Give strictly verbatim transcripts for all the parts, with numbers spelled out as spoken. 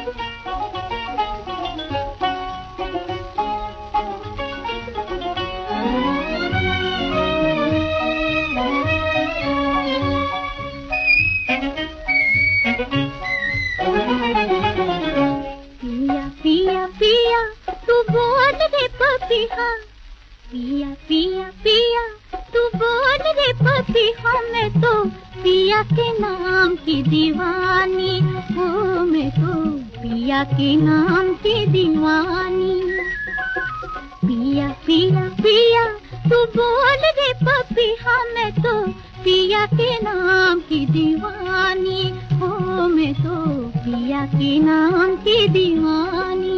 पिया पिया तू बोल रे पपिया, पिया पिया पिया तू बोल रे पपिया, मैं तो पिया के नाम की दीवानी, ओ मैं तो पिया के नाम की दीवानी। पिया पिया पिया तू बोल रे पपिया, मैं तो पिया के नाम की दीवानी, ओ मैं तो पिया के नाम की दीवानी।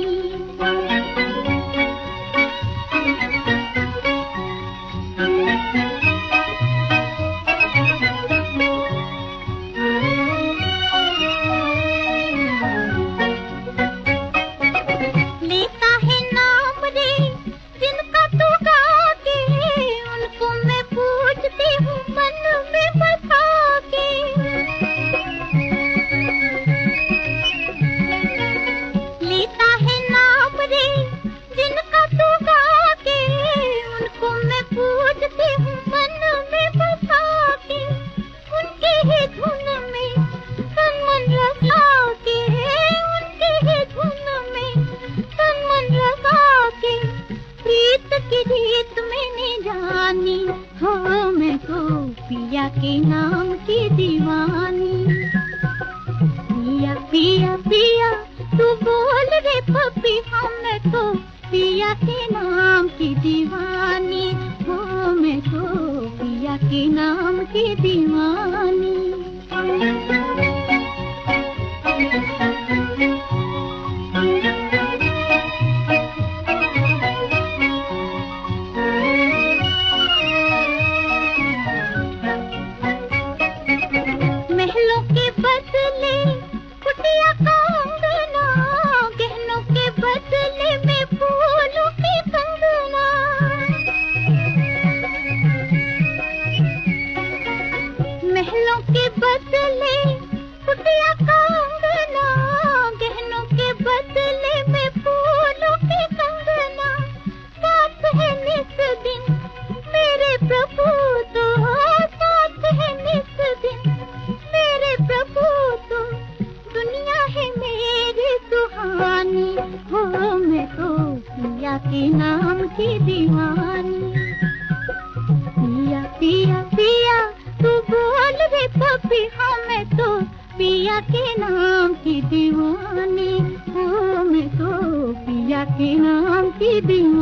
लेता है नाम रे जिनका तू गा के, उनको मैं पूछती हूँ मन में बसा के। लेता है नाम रे जिनका तू गा के, उनको मैं पूछती हूँ मन में बसा के। उनकी ही धुन में तन मन लगा के, उनकी ही धुन में तन मन लगा के, प्रीत की रीत मैंने जानी, हो मैं तो पिया के नाम की दीवानी। पिया पिया पिया तू बोल रे पपिया, मैं तो पिया के नाम की दीवानी, हो मैं तो पिया के नाम की दीवानी। महलों के बदले कुटिया का अंगना, गहनों के बदले में फूलों की कंगना। महलों के बदले कुटिया का अंगना, गहनों के बदले में फूलों की कंगना। साथ है निस दिन मेरे प्रभु तो, साथ है निस दिन मेरे प्रभु तो, दुनिया है मेरी सुहानी, हो मैं तो पिया के नाम की दीवानी। पिया पिया पिया तू बोल रे पपिया, मैं तो पिया के नाम की दीवानी, हो मैं तो पिया के नाम की दीवानी।